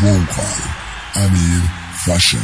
vocal Amir Fashion.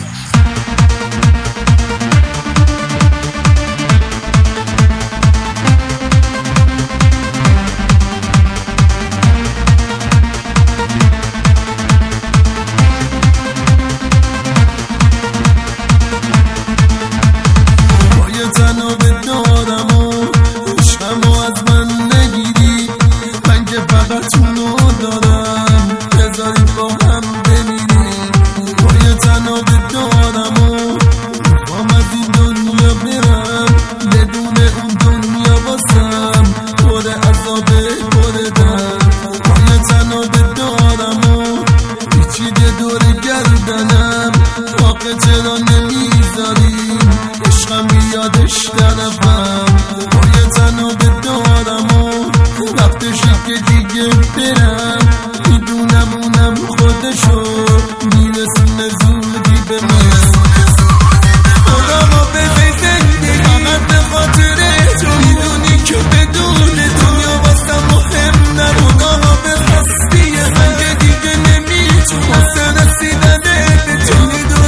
چرا نمیذاری عشقم بیادش طرفم باید تنها بدارم و وقتشه که دیگه برم میدونم اونم خودشو میرسونه زودی به من خودمو بخی زندگی فقط به خاطر تو میدونی که بدون دنیا واسم مهم نبود آقا به خستی من که دیگه نمیتونم واسه رسیدن به تو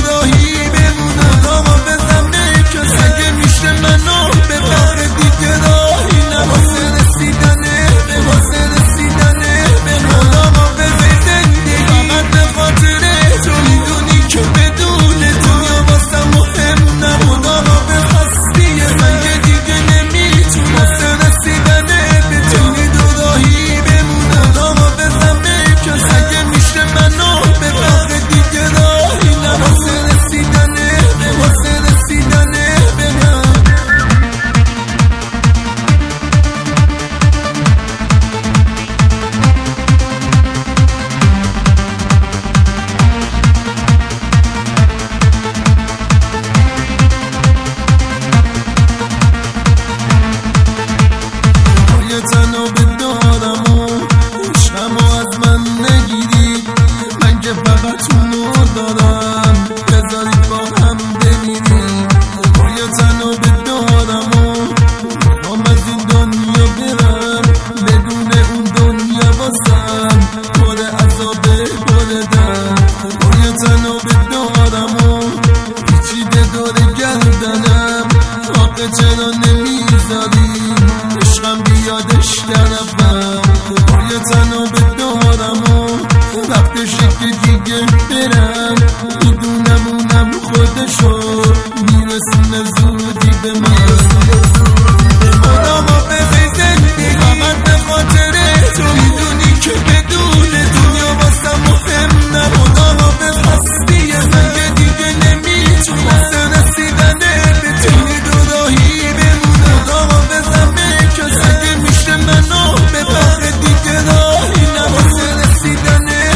تنها بدارم و عشقمو از من نگیری من که فقط اونو دارم بذارید با هم بمیریم باید تنها بدارم و میخوام از این دنیا برم بدون اون دنیا واسم پر عذابه پر درد باید تنها بدارم و پیچیده داره گردنم آخه چرا نمیذاری عشقم بیادش طرفم باید تنها بدارم و وقتشه که دیگه برم میدونم اونم خودشو میرسونه زودی به من خودمو بخی زندگی فقط به خاطر تو میدونی که بدون دنیا واسم مهم نبود آقا به خستی من که دیگه نمیتونم واسه رسیدن به تو دو راهی بمونم آقا بزن اگه میشه منو به بخر دیگه راهی واسه رسیدنه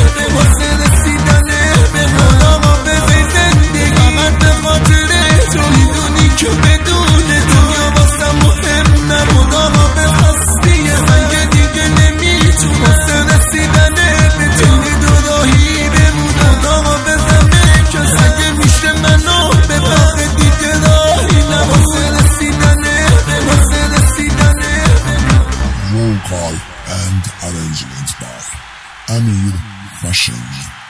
به خودمو بخی زندگی فقط به خاطر تو میدونی که بدون دنیا واسم مهم نبود آقا به خستی من که دیگه نمیتونم واسه رسیدنه به تو دو راهی بمونم آقا بزن اگه میشه منو به بخر دیگه راهی واسه رسیدنه Vocal and arrangement by Amir Fashion.